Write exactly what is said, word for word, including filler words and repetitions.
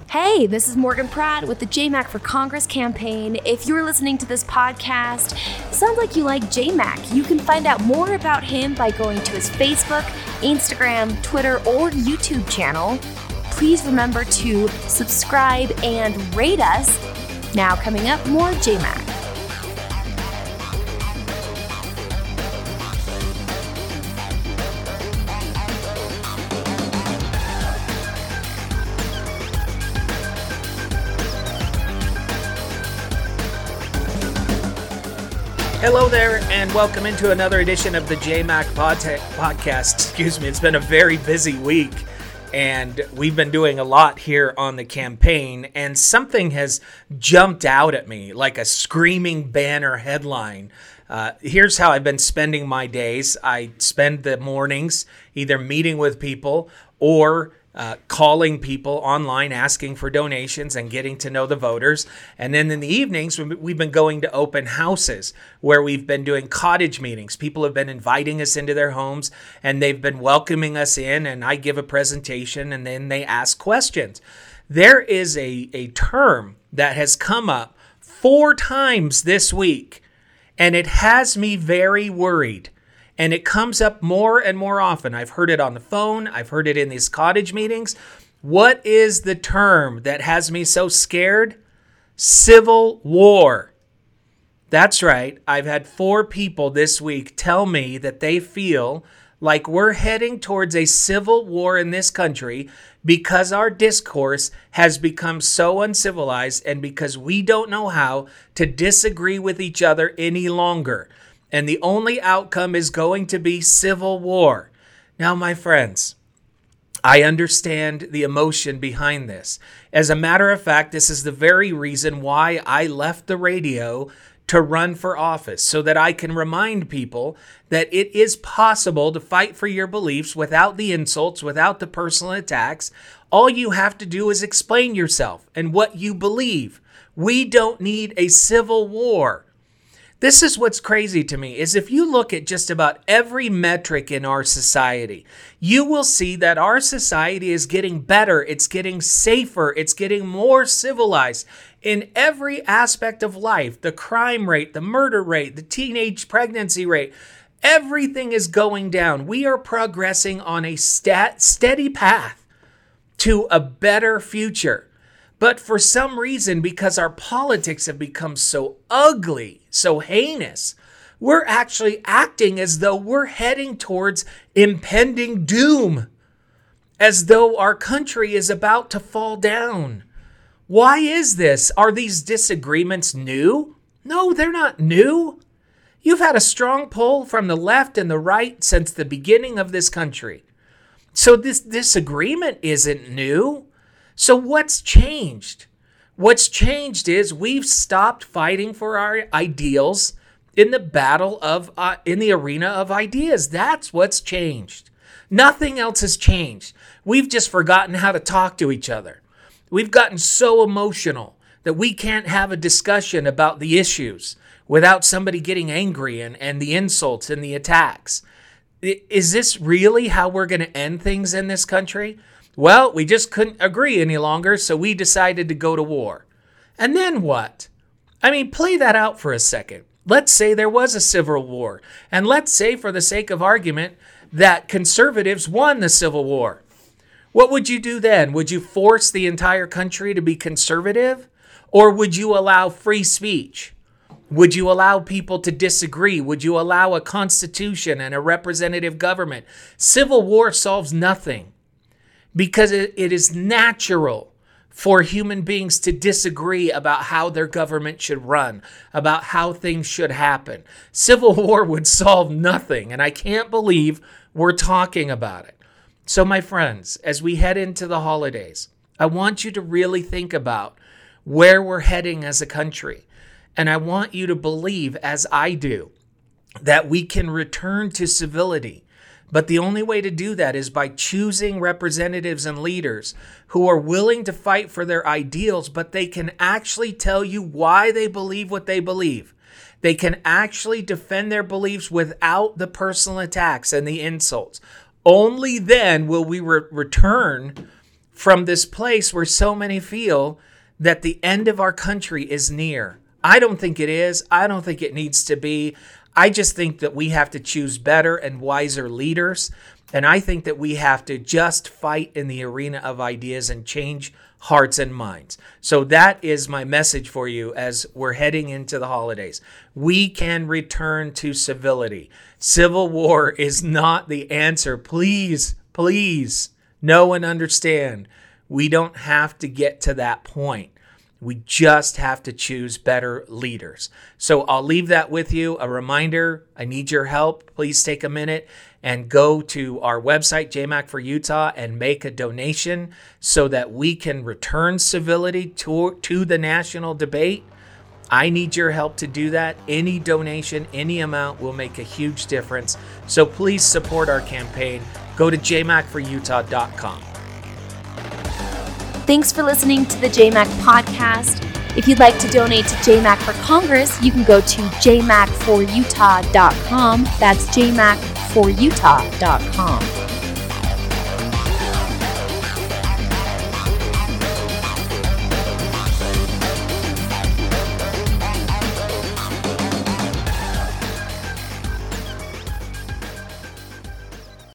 Hey, this is Morgan Pratt with the J MAC for Congress campaign. If you're listening to this podcast, sounds like you like J MAC. You can find out more about him by going to his Facebook, Instagram, Twitter, or YouTube channel. Please remember to subscribe and rate us. Now coming up, more J MAC. Hello there, and welcome into another edition of the J MAC pod- podcast. Excuse me, it's been a very busy week, and we've been doing a lot here on the campaign, and something has jumped out at me like a screaming banner headline. Uh, here's how I've been spending my days. I spend the mornings either meeting with people or Uh, calling people online, asking for donations and getting to know the voters. And then in the evenings, we've been going to open houses where we've been doing cottage meetings. People have been inviting us into their homes and they've been welcoming us in, and I give a presentation and then they ask questions. There is a, a term that has come up four times this week, and it has me very worried. And it comes up more and more often. I've heard it on the phone. I've heard it in these cottage meetings. What is the term that has me so scared? Civil war. That's right. I've had four people this week tell me that they feel like we're heading towards a civil war in this country because our discourse has become so uncivilized and because we don't know how to disagree with each other any longer. And the only outcome is going to be civil war. Now, my friends, I understand the emotion behind this. As a matter of fact, this is the very reason why I left the radio to run for office, so that I can remind people that it is possible to fight for your beliefs without the insults, without the personal attacks. All you have to do is explain yourself and what you believe. We don't need a civil war. This is what's crazy to me, is if you look at just about every metric in our society, you will see that our society is getting better, it's getting safer, it's getting more civilized in every aspect of life. The crime rate, the murder rate, the teenage pregnancy rate, everything is going down. We are progressing on a stat- steady path to a better future. But for some reason, because our politics have become so ugly, so heinous, we're actually acting as though we're heading towards impending doom, as though our country is about to fall down. Why is this? Are these disagreements new? No, they're not new. You've had a strong pull from the left and the right since the beginning of this country. So this disagreement isn't new. So what's changed? What's changed is we've stopped fighting for our ideals in the battle of, uh, in the arena of ideas. That's what's changed. Nothing else has changed. We've just forgotten how to talk to each other. We've gotten so emotional that we can't have a discussion about the issues without somebody getting angry and, and the insults and the attacks. Is this really how we're going to end things in this country? Well, we just couldn't agree any longer, so we decided to go to war. And then what? I mean, play that out for a second. Let's say there was a civil war. And let's say, for the sake of argument, that conservatives won the Civil War. What would you do then? Would you force the entire country to be conservative? Or would you allow free speech? Would you allow people to disagree? Would you allow a constitution and a representative government? Civil war solves nothing. Because it, it is natural for human beings to disagree about how their government should run, about how things should happen. Civil war would solve nothing, and I can't believe we're talking about it. So, my friends, as we head into the holidays, I want you to really think about where we're heading as a country. And I want you to believe, as I do, that we can return to civility. But the only way to do that is by choosing representatives and leaders who are willing to fight for their ideals, but they can actually tell you why they believe what they believe. They can actually defend their beliefs without the personal attacks and the insults. Only then will we re- return from this place where so many feel that the end of our country is near. I don't think it is. I don't think it needs to be. I just think that we have to choose better and wiser leaders. And I think that we have to just fight in the arena of ideas and change hearts and minds. So that is my message for you as we're heading into the holidays. We can return to civility. Civil war is not the answer. Please, please know and understand. We don't have to get to that point. We just have to choose better leaders. So I'll leave that with you. A reminder, I need your help. Please take a minute and go to our website, J MAC for Utah, and make a donation so that we can return civility to, to the national debate. I need your help to do that. Any donation, any amount will make a huge difference. So please support our campaign. Go to j mac for utah dot com. Thanks for listening to the J MAC podcast. If you'd like to donate to J MAC for Congress, you can go to j mac for utah dot com. That's j mac for utah dot com.